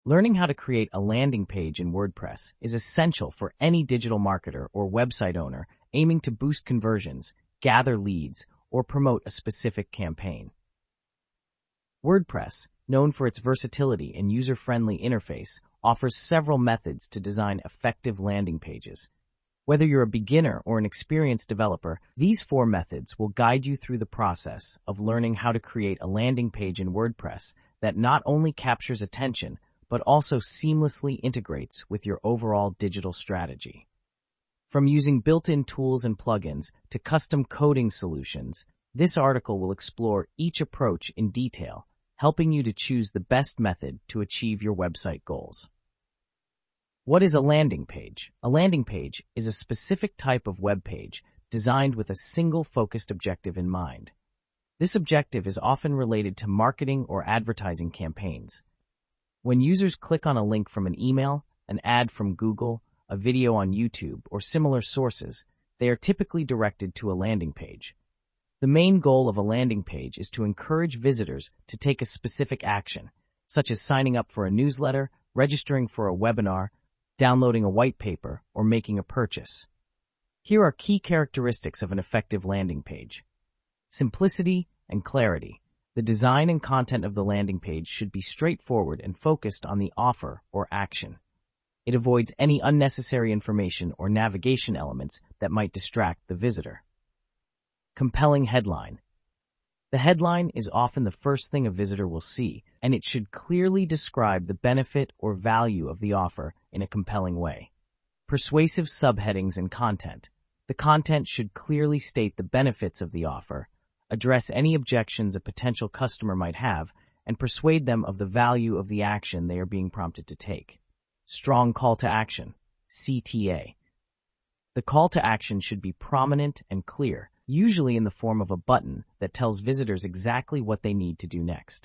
Learning how to create a landing page in WordPress is essential for any digital marketer or website owner aiming to boost conversions, gather leads, or promote a specific campaign. WordPress, known for its versatility and user-friendly interface, offers several methods to design effective landing pages. Whether you're a beginner or an experienced developer, these 4 methods will guide you through the process of learning how to create a landing page in WordPress that not only captures attention, but also seamlessly integrates with your overall digital strategy. From using built-in tools and plugins to custom coding solutions, this article will explore each approach in detail, helping you to choose the best method to achieve your website goals. What is a landing page? A landing page is a specific type of web page designed with a single focused objective in mind. This objective is often related to marketing or advertising campaigns. When users click on a link from an email, an ad from Google, a video on YouTube, or similar sources, they are typically directed to a landing page. The main goal of a landing page is to encourage visitors to take a specific action, such as signing up for a newsletter, registering for a webinar, downloading a white paper, or making a purchase. Here are key characteristics of an effective landing page. Simplicity and clarity. The design and content of the landing page should be straightforward and focused on the offer or action. It avoids any unnecessary information or navigation elements that might distract the visitor. Compelling headline. The headline is often the first thing a visitor will see, and it should clearly describe the benefit or value of the offer in a compelling way. Persuasive subheadings and content. The content should clearly state the benefits of the offer, address any objections a potential customer might have, and persuade them of the value of the action they are being prompted to take. Strong call to action, CTA. The call to action should be prominent and clear, usually in the form of a button that tells visitors exactly what they need to do next.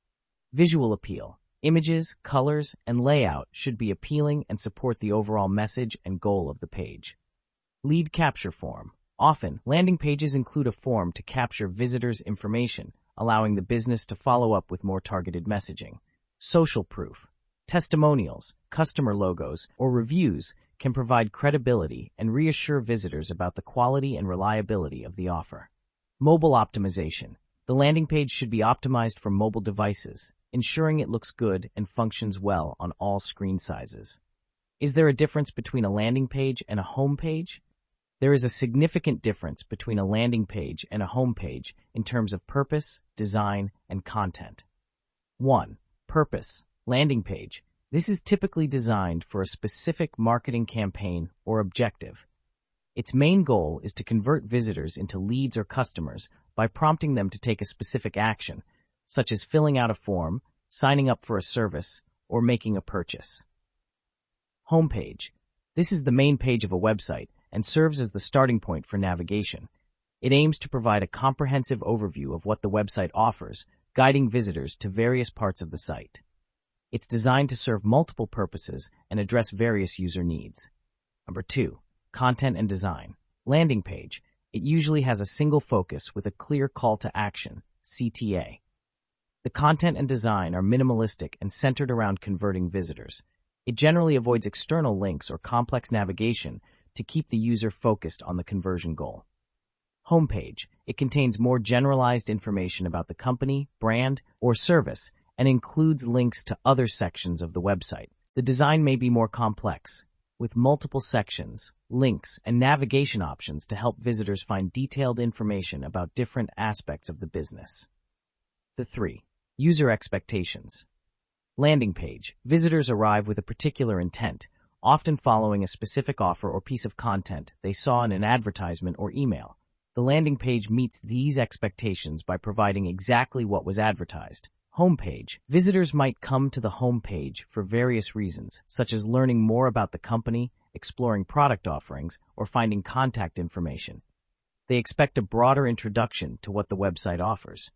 Visual appeal. Images, colors, and layout should be appealing and support the overall message and goal of the page. Lead capture form. Often, landing pages include a form to capture visitors' information, allowing the business to follow up with more targeted messaging. Social proof. Testimonials, customer logos, or reviews can provide credibility and reassure visitors about the quality and reliability of the offer. Mobile optimization. The landing page should be optimized for mobile devices, ensuring it looks good and functions well on all screen sizes. Is there a difference between a landing page and a home page? There is a significant difference between a landing page and a home page in terms of purpose, design, and content. 1. Purpose. Landing page. This is typically designed for a specific marketing campaign or objective. Its main goal is to convert visitors into leads or customers by prompting them to take a specific action, such as filling out a form, signing up for a service, or making a purchase. Homepage. This is the main page of a website and serves as the starting point for navigation. It aims to provide a comprehensive overview of what the website offers, guiding visitors to various parts of the site. It's designed to serve multiple purposes and address various user needs. 2. Content and design. Landing page. It usually has a single focus with a clear call to action, CTA. The content and design are minimalistic and centered around converting visitors. It generally avoids external links or complex navigation to keep the user focused on the conversion goal. Homepage. It contains more generalized information about the company, brand, or service, and includes links to other sections of the website. The design may be more complex, with multiple sections, links, and navigation options to help visitors find detailed information about different aspects of the business. 3. User expectations. Landing page. Visitors arrive with a particular intent, often following a specific offer or piece of content they saw in an advertisement or email. The landing page meets these expectations by providing exactly what was advertised. Homepage. Visitors might come to the homepage for various reasons, such as learning more about the company, exploring product offerings, or finding contact information. They expect a broader introduction to what the website offers.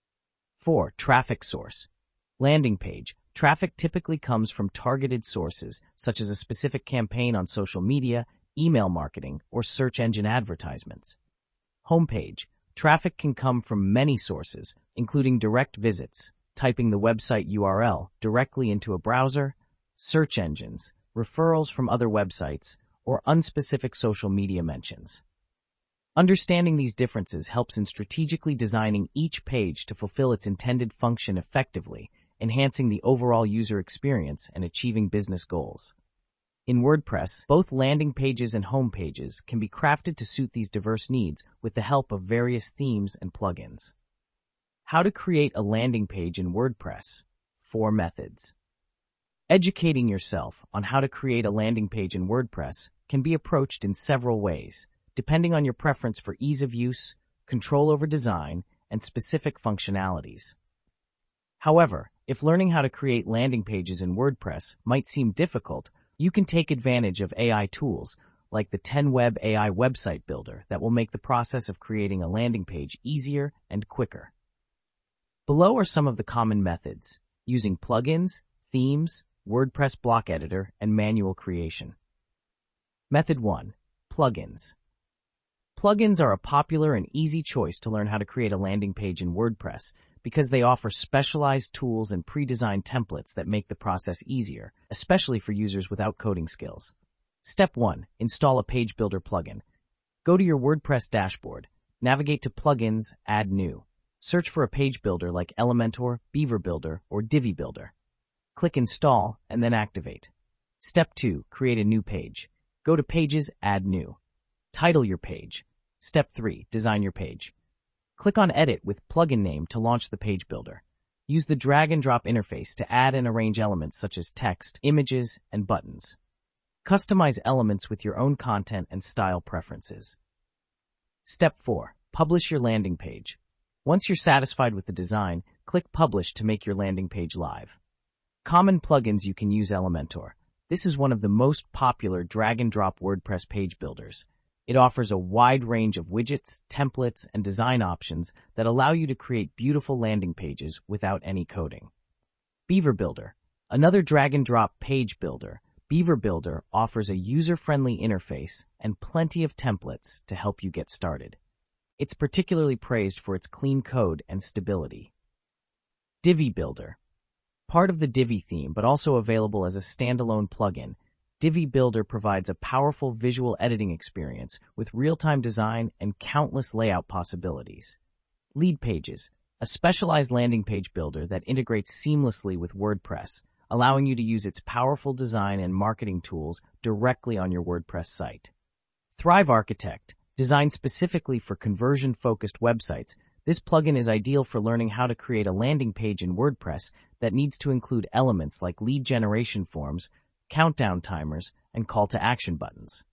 4. Traffic source. Landing page. Traffic typically comes from targeted sources, such as a specific campaign on social media, email marketing, or search engine advertisements. Homepage. Traffic can come from many sources, including direct visits, typing the website URL directly into a browser, search engines, referrals from other websites, or unspecific social media mentions. Understanding these differences helps in strategically designing each page to fulfill its intended function effectively, enhancing the overall user experience and achieving business goals. In WordPress, both landing pages and home pages can be crafted to suit these diverse needs with the help of various themes and plugins. How to create a landing page in WordPress. 4 methods. Educating yourself on how to create a landing page in WordPress can be approached in several ways, depending on your preference for ease of use, control over design, and specific functionalities. However, if learning how to create landing pages in WordPress might seem difficult, you can take advantage of AI tools like the 10Web AI website builder that will make the process of creating a landing page easier and quicker. Below are some of the common methods using plugins, themes, WordPress block editor, and manual creation. Method 1. Plugins. Plugins are a popular and easy choice to learn how to create a landing page in WordPress because they offer specialized tools and pre-designed templates that make the process easier, especially for users without coding skills. Step 1. Install a page builder plugin. Go to your WordPress dashboard, navigate to Plugins, Add New. Search for a page builder like Elementor, Beaver Builder, or Divi Builder. Click Install and then Activate. Step 2. Create a new page. Go to Pages, Add New. Title your page. Step 3. Design your page. Click on Edit with plugin name to launch the page builder. Use the drag and drop interface to add and arrange elements such as text, images, and buttons. Customize elements with your own content and style preferences. Step 4. Publish your landing page. Once you're satisfied with the design, click Publish to make your landing page live. Common plugins you can use. Elementor. This is one of the most popular drag-and-drop WordPress page builders. It offers a wide range of widgets, templates, and design options that allow you to create beautiful landing pages without any coding. Beaver Builder. Another drag-and-drop page builder, Beaver Builder offers a user-friendly interface and plenty of templates to help you get started. It's particularly praised for its clean code and stability. Divi Builder. Part of the Divi theme, but also available as a standalone plugin, Divi Builder provides a powerful visual editing experience with real-time design and countless layout possibilities. Lead Pages, a specialized landing page builder that integrates seamlessly with WordPress, allowing you to use its powerful design and marketing tools directly on your WordPress site. Thrive Architect, designed specifically for conversion-focused websites, this plugin is ideal for learning how to create a landing page in WordPress that needs to include elements like lead generation forms, countdown timers, and call to action buttons.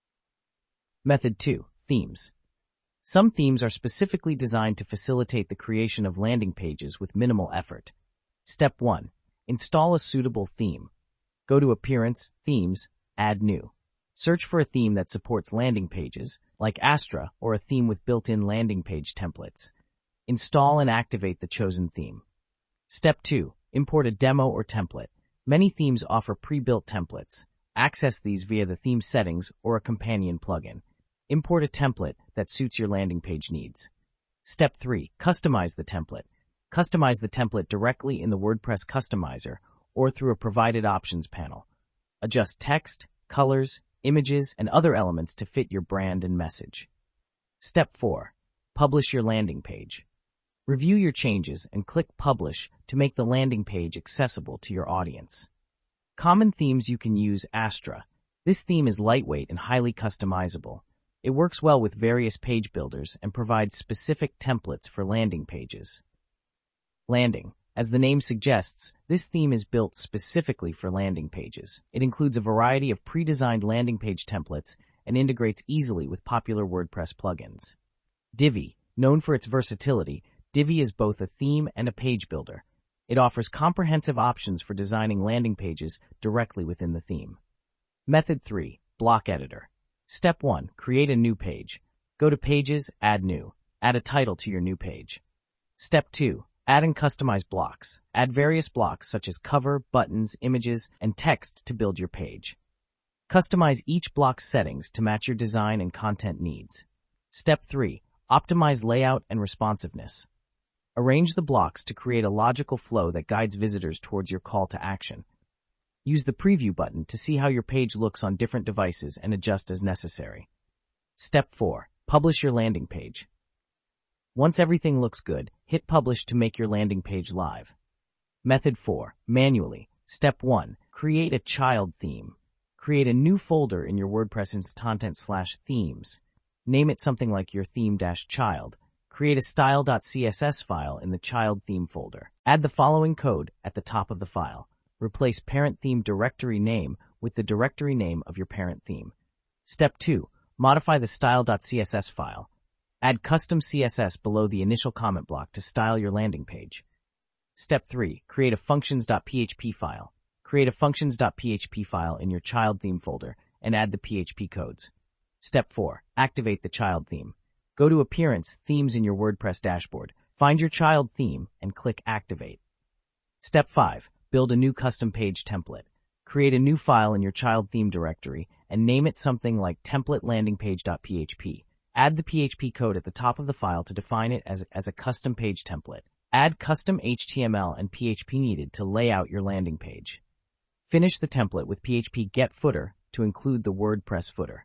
Method 2. Themes. Some themes are specifically designed to facilitate the creation of landing pages with minimal effort. Step 1. Install a suitable theme. Go to Appearance, Themes, Add New. Search for a theme that supports landing pages, like Astra, or a theme with built-in landing page templates. Install and activate the chosen theme. Step 2. Import a demo or template. Many themes offer pre-built templates. Access these via the theme settings or a companion plugin. Import a template that suits your landing page needs. Step 3. Customize the template. Customize the template directly in the WordPress customizer or through a provided options panel. Adjust text, colors, images, and other elements to fit your brand and message. Step 4. Publish your landing page. Review your changes and click Publish to make the landing page accessible to your audience. Common themes you can use. Astra. This theme is lightweight and highly customizable. It works well with various page builders and provides specific templates for landing pages. Landing. As the name suggests, this theme is built specifically for landing pages. It includes a variety of pre-designed landing page templates and integrates easily with popular WordPress plugins. Divi. Known for its versatility, Divi is both a theme and a page builder. It offers comprehensive options for designing landing pages directly within the theme. Method 3. Block Editor. Step 1. Create a new page. Go to Pages, Add New. Add a title to your new page. Step 2. Add and customize blocks. Add various blocks such as cover, buttons, images, and text to build your page. Customize each block's settings to match your design and content needs. Step 3. Optimize layout and responsiveness. Arrange the blocks to create a logical flow that guides visitors towards your call to action. Use the preview button to see how your page looks on different devices and adjust as necessary. Step 4. Publish your landing page. Once everything looks good, hit publish to make your landing page live. Method 4. Manually. Step 1. Create a child theme. Create a new folder in your WordPress content/themes. Name it something like your theme-child. Create a style.css file in the child theme folder. Add the following code at the top of the file. Replace parent theme directory name with the directory name of your parent theme. Step 2. Modify the style.css file. Add custom CSS below the initial comment block to style your landing page. Step 3. Create a functions.php file. Create a functions.php file in your child theme folder and add the PHP codes. Step 4. Activate the child theme. Go to Appearance, Themes in your WordPress dashboard. Find your child theme and click Activate. Step 5. Build a new custom page template. Create a new file in your child theme directory and name it something like template-landingpage.php. Add the PHP code at the top of the file to define it as a custom page template. Add custom HTML and PHP needed to lay out your landing page. Finish the template with PHP get footer to include the WordPress footer.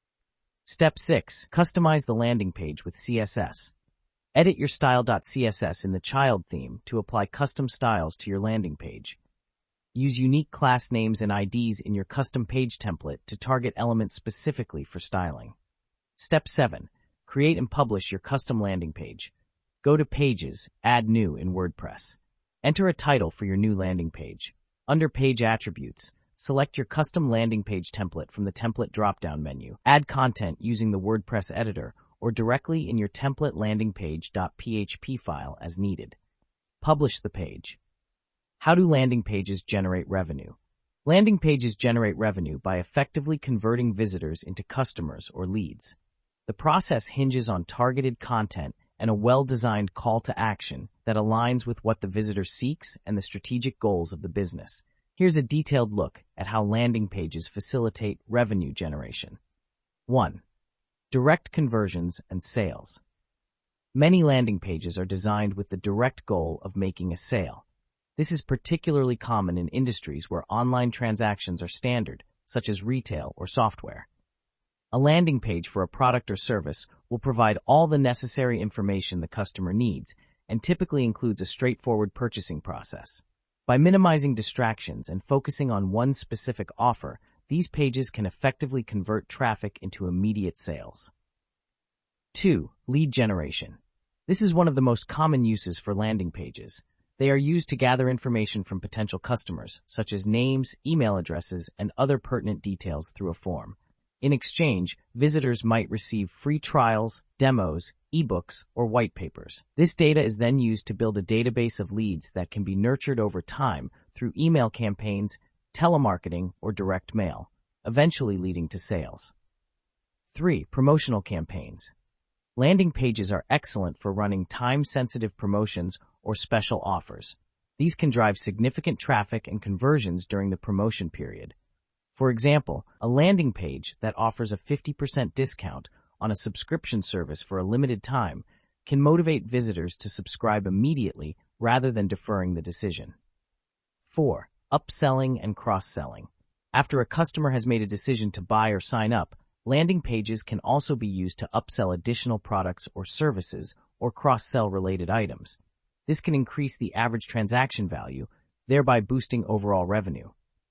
Step 6. Customize the landing page with CSS. Edit your style.css in the child theme to apply custom styles to your landing page. Use unique class names and IDs in your custom page template to target elements specifically for styling. Step 7. Create and publish your custom landing page. Go to Pages, Add New in WordPress. Enter a title for your new landing page. Under Page Attributes, select your custom landing page template from the Template drop-down menu. Add content using the WordPress editor or directly in your template landing page.php file as needed. Publish the page. How do landing pages generate revenue? Landing pages generate revenue by effectively converting visitors into customers or leads. The process hinges on targeted content and a well-designed call to action that aligns with what the visitor seeks and the strategic goals of the business. Here's a detailed look at how landing pages facilitate revenue generation. 1. Direct conversions and sales. Many landing pages are designed with the direct goal of making a sale. This is particularly common in industries where online transactions are standard, such as retail or software. A landing page for a product or service will provide all the necessary information the customer needs and typically includes a straightforward purchasing process. By minimizing distractions and focusing on one specific offer, these pages can effectively convert traffic into immediate sales. 2. Lead generation. This is one of the most common uses for landing pages. They are used to gather information from potential customers, such as names, email addresses, and other pertinent details through a form. In exchange, visitors might receive free trials, demos, ebooks, or white papers. This data is then used to build a database of leads that can be nurtured over time through email campaigns, telemarketing, or direct mail, eventually leading to sales. 3. Promotional campaigns. Landing pages are excellent for running time-sensitive promotions or special offers. These can drive significant traffic and conversions during the promotion period. For example, a landing page that offers a 50% discount on a subscription service for a limited time can motivate visitors to subscribe immediately rather than deferring the decision. 4. Upselling and cross-selling. After a customer has made a decision to buy or sign up, landing pages can also be used to upsell additional products or services or cross-sell related items. This can increase the average transaction value, thereby boosting overall revenue.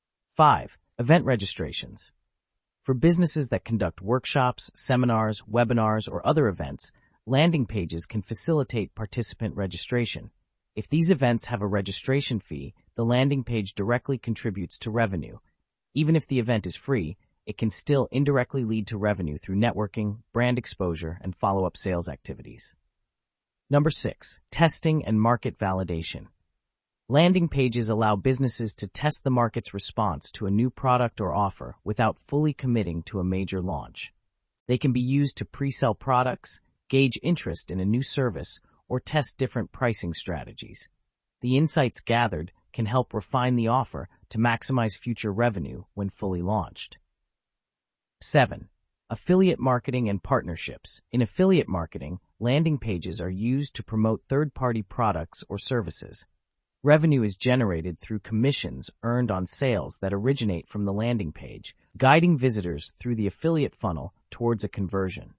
5. Event registrations. For businesses that conduct workshops, seminars, webinars, or other events, landing pages can facilitate participant registration. If these events have a registration fee, the landing page directly contributes to revenue. Even if the event is free, it can still indirectly lead to revenue through networking, brand exposure, and follow-up sales activities. Number 6. Testing and market validation. Landing pages allow businesses to test the market's response to a new product or offer without fully committing to a major launch. They can be used to pre-sell products, gauge interest in a new service, or test different pricing strategies. The insights gathered can help refine the offer to maximize future revenue when fully launched. 7. Affiliate marketing and partnerships. In affiliate marketing, landing pages are used to promote third-party products or services. Revenue is generated through commissions earned on sales that originate from the landing page, guiding visitors through the affiliate funnel towards a conversion.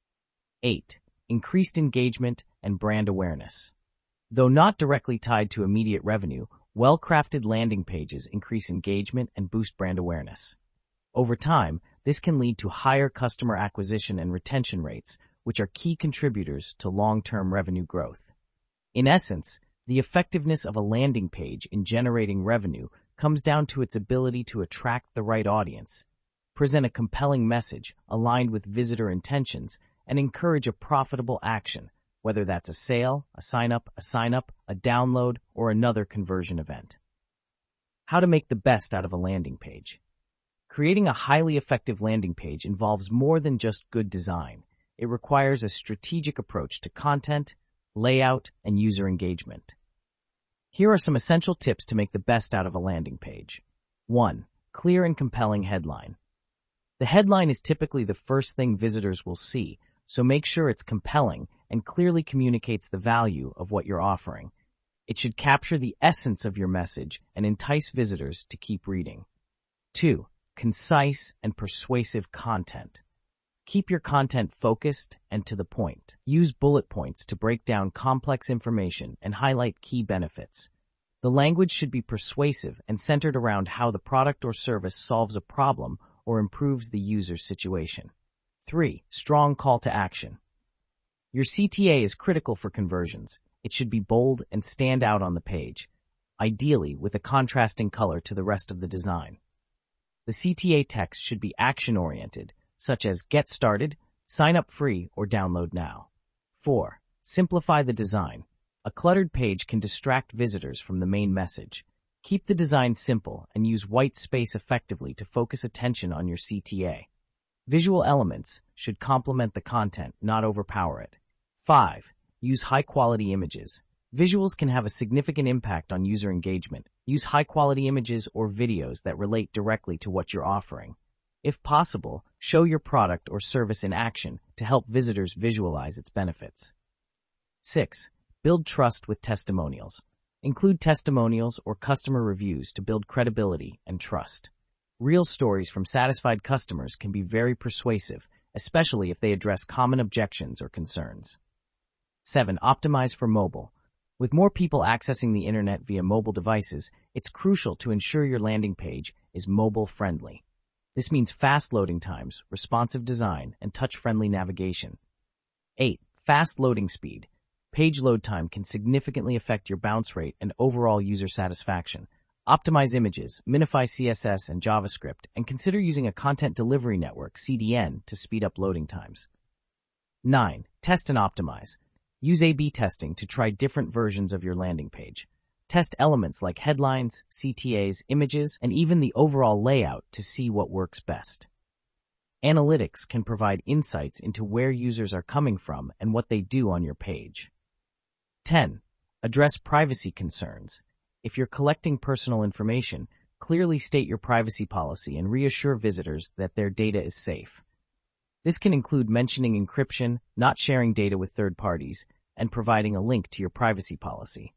8. Increased engagement and brand awareness. Though not directly tied to immediate revenue, well-crafted landing pages increase engagement and boost brand awareness. Over time, this can lead to higher customer acquisition and retention rates, which are key contributors to long-term revenue growth. In essence, the effectiveness of a landing page in generating revenue comes down to its ability to attract the right audience, present a compelling message aligned with visitor intentions, and encourage a profitable action, whether that's a sale, a sign-up, a download, or another conversion event. How to make the best out of a landing page. Creating a highly effective landing page involves more than just good design. It requires a strategic approach to content, layout, and user engagement. Here are some essential tips to make the best out of a landing page. 1. Clear and compelling headline. The headline is typically the first thing visitors will see, so make sure it's compelling and clearly communicates the value of what you're offering. It should capture the essence of your message and entice visitors to keep reading. 2. Concise and persuasive content. Keep your content focused and to the point. Use bullet points to break down complex information and highlight key benefits. The language should be persuasive and centered around how the product or service solves a problem or improves the user's situation. 3. Strong call to action. Your CTA is critical for conversions. It should be bold and stand out on the page, ideally with a contrasting color to the rest of the design. The CTA text should be action-oriented, such as get started, sign up free, or download now. 4. Simplify the design. A cluttered page can distract visitors from the main message. Keep the design simple and use white space effectively to focus attention on your CTA. Visual elements should complement the content, not overpower it. 5. Use high-quality images. Visuals can have a significant impact on user engagement. Use high-quality images or videos that relate directly to what you're offering. If possible, show your product or service in action to help visitors visualize its benefits. 6. Build trust with testimonials. Include testimonials or customer reviews to build credibility and trust. Real stories from satisfied customers can be very persuasive, especially if they address common objections or concerns. 7. Optimize for mobile. With more people accessing the internet via mobile devices, it's crucial to ensure your landing page is mobile-friendly. This means fast loading times, responsive design, and touch-friendly navigation. 8. Fast loading speed. Page load time can significantly affect your bounce rate and overall user satisfaction. Optimize images, minify CSS and JavaScript, and consider using a content delivery network, CDN, to speed up loading times. 9. Test and optimize. Use A/B testing to try different versions of your landing page. Test elements like headlines, CTAs, images, and even the overall layout to see what works best. Analytics can provide insights into where users are coming from and what they do on your page. 10. Address privacy concerns. If you're collecting personal information, clearly state your privacy policy and reassure visitors that their data is safe. This can include mentioning encryption, not sharing data with third parties, and providing a link to your privacy policy.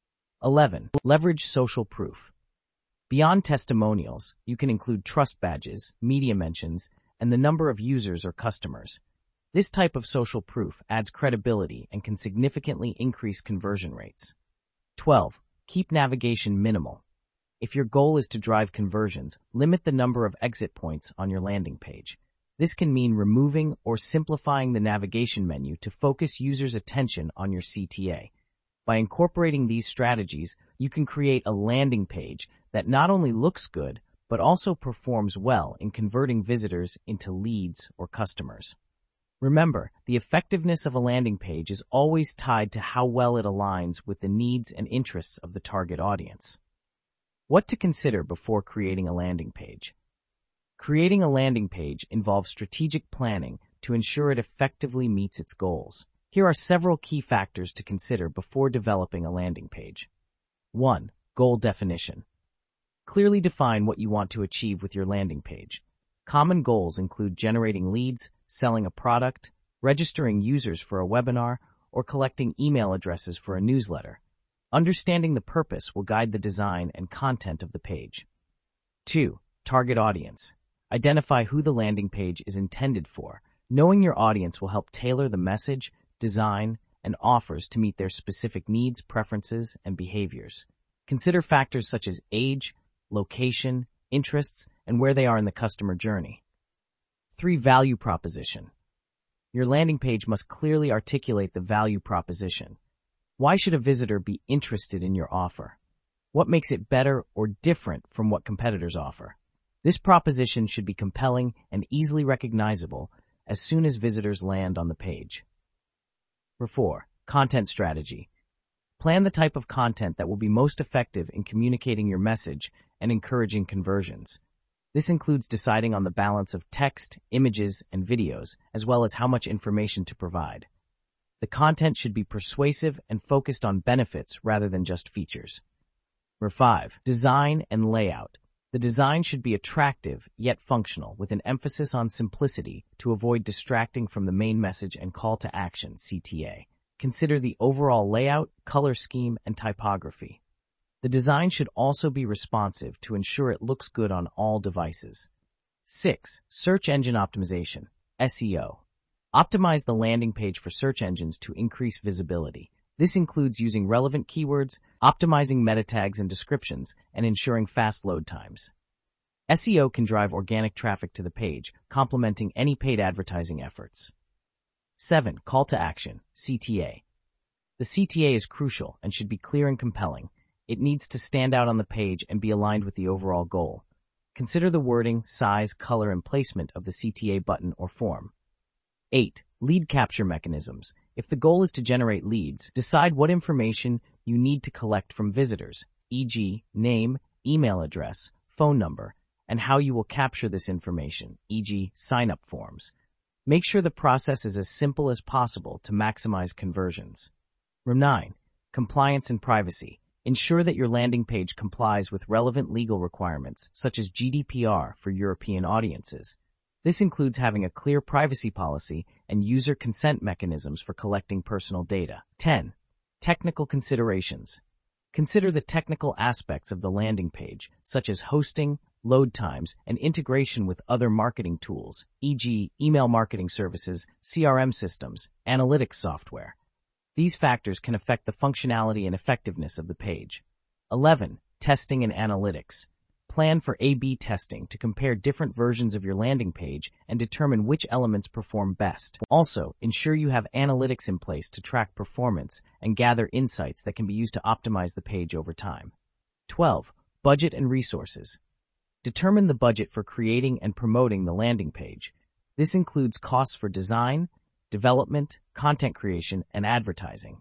11. Leverage social proof. Beyond testimonials, you can include trust badges, media mentions, and the number of users or customers. This type of social proof adds credibility and can significantly increase conversion rates. 12. Keep navigation minimal. If your goal is to drive conversions, limit the number of exit points on your landing page. This can mean removing or simplifying the navigation menu to focus users' attention on your CTA. By incorporating these strategies, you can create a landing page that not only looks good, but also performs well in converting visitors into leads or customers. Remember, the effectiveness of a landing page is always tied to how well it aligns with the needs and interests of the target audience. What to consider before creating a landing page? Creating a landing page involves strategic planning to ensure it effectively meets its goals. Here are several key factors to consider before developing a landing page. 1. Goal definition. Clearly define what you want to achieve with your landing page. Common goals include generating leads, selling a product, registering users for a webinar, or collecting email addresses for a newsletter. Understanding the purpose will guide the design and content of the page. 2. Target audience. Identify who the landing page is intended for. Knowing your audience will help tailor the message, design, and offers to meet their specific needs, preferences, and behaviors. Consider factors such as age, location, interests, and where they are in the customer journey. 3. Value proposition. Your landing page must clearly articulate the value proposition. Why should a visitor be interested in your offer? What makes it better or different from what competitors offer? This proposition should be compelling and easily recognizable as soon as visitors land on the page. 4. Content strategy. Plan the type of content that will be most effective in communicating your message and encouraging conversions. This includes deciding on the balance of text, images, and videos, as well as how much information to provide. The content should be persuasive and focused on benefits rather than just features. 5. Design and layout. The design should be attractive yet functional, with an emphasis on simplicity to avoid distracting from the main message and call to action (CTA). Consider the overall layout, color scheme, and typography. The design should also be responsive to ensure it looks good on all devices. 6. Search engine optimization, SEO. Optimize the landing page for search engines to increase visibility. This includes using relevant keywords, optimizing meta tags and descriptions, and ensuring fast load times. SEO can drive organic traffic to the page, complementing any paid advertising efforts. 7. Call to action, CTA. The CTA is crucial and should be clear and compelling. It needs to stand out on the page and be aligned with the overall goal. Consider the wording, size, color, and placement of the CTA button or form. 8. Lead capture mechanisms. If the goal is to generate leads, decide what information you need to collect from visitors, e.g., name, email address, phone number, and how you will capture this information, e.g., sign-up forms. Make sure the process is as simple as possible to maximize conversions. 9. Compliance and privacy. Ensure that your landing page complies with relevant legal requirements, such as GDPR for European audiences. This includes having a clear privacy policy and user consent mechanisms for collecting personal data. 10. Technical considerations. Consider the technical aspects of the landing page, such as hosting, load times, and integration with other marketing tools, e.g., email marketing services, CRM systems, analytics software. These factors can affect the functionality and effectiveness of the page. 11. Testing and analytics. Plan for A/B testing to compare different versions of your landing page and determine which elements perform best. Also, ensure you have analytics in place to track performance and gather insights that can be used to optimize the page over time. 12. Budget and resources. Determine the budget for creating and promoting the landing page. This includes costs for design, development, content creation, and advertising.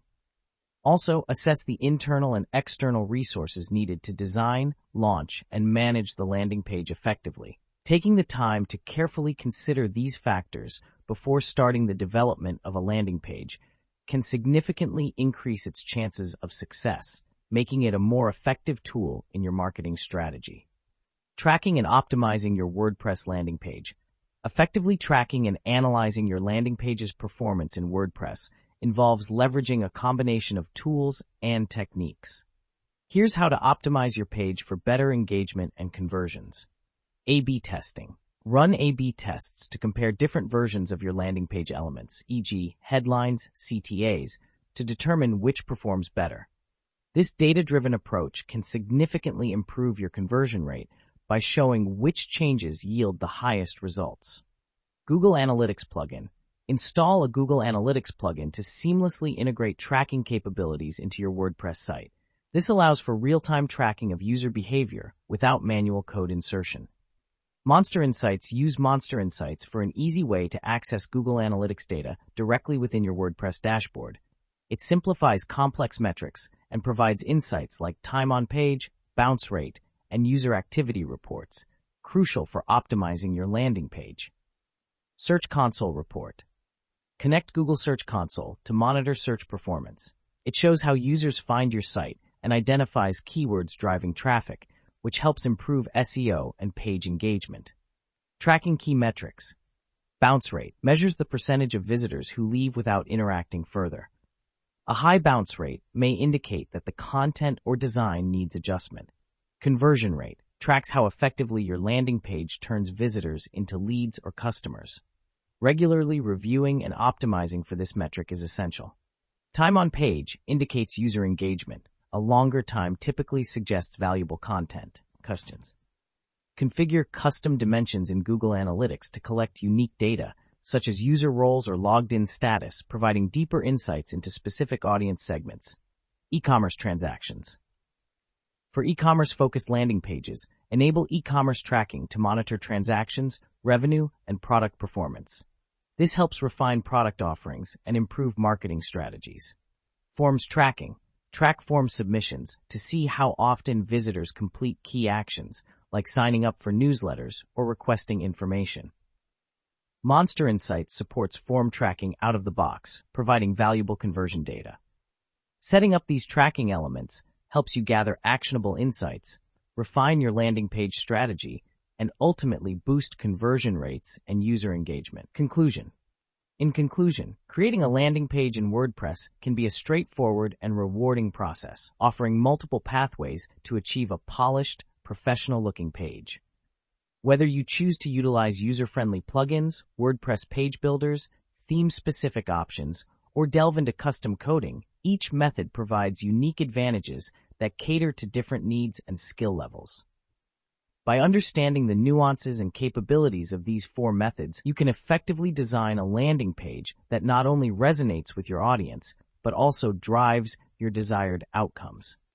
Also, assess the internal and external resources needed to design, launch, and manage the landing page effectively. Taking the time to carefully consider these factors before starting the development of a landing page can significantly increase its chances of success, making it a more effective tool in your marketing strategy. Tracking and optimizing your WordPress landing page. Effectively tracking and analyzing your landing page's performance in WordPress involves leveraging a combination of tools and techniques. Here's how to optimize your page for better engagement and conversions. A/B testing. Run A/B tests to compare different versions of your landing page elements, e.g., headlines, CTAs, to determine which performs better. This data-driven approach can significantly improve your conversion rate by showing which changes yield the highest results. Google Analytics plugin. Install a Google Analytics plugin to seamlessly integrate tracking capabilities into your WordPress site. This allows for real-time tracking of user behavior without manual code insertion. Monster Insights. Use Monster Insights for an easy way to access Google Analytics data directly within your WordPress dashboard. It simplifies complex metrics and provides insights like time on page, bounce rate, and user activity reports, crucial for optimizing your landing page. Search Console report. Connect Google Search Console to monitor search performance. It shows how users find your site and identifies keywords driving traffic, which helps improve SEO and page engagement. Tracking key metrics. Bounce rate measures the percentage of visitors who leave without interacting further. A high bounce rate may indicate that the content or design needs adjustment. Conversion rate tracks how effectively your landing page turns visitors into leads or customers. Regularly reviewing and optimizing for this metric is essential. Time on page indicates user engagement. A longer time typically suggests valuable content. Questions. Configure custom dimensions in Google Analytics to collect unique data, such as user roles or logged-in status, providing deeper insights into specific audience segments. E-commerce transactions. For e-commerce-focused landing pages, enable e-commerce tracking to monitor transactions, revenue, and product performance. This helps refine product offerings and improve marketing strategies. Forms tracking. Track form submissions to see how often visitors complete key actions, like signing up for newsletters or requesting information. Monster Insights supports form tracking out of the box, providing valuable conversion data. Setting up these tracking elements helps you gather actionable insights, refine your landing page strategy, and ultimately boost conversion rates and user engagement. Conclusion. In conclusion, creating a landing page in WordPress can be a straightforward and rewarding process, offering multiple pathways to achieve a polished, professional-looking page. Whether you choose to utilize user-friendly plugins, WordPress page builders, theme-specific options, or delve into custom coding, each method provides unique advantages that cater to different needs and skill levels. By understanding the nuances and capabilities of these four methods, you can effectively design a landing page that not only resonates with your audience, but also drives your desired outcomes.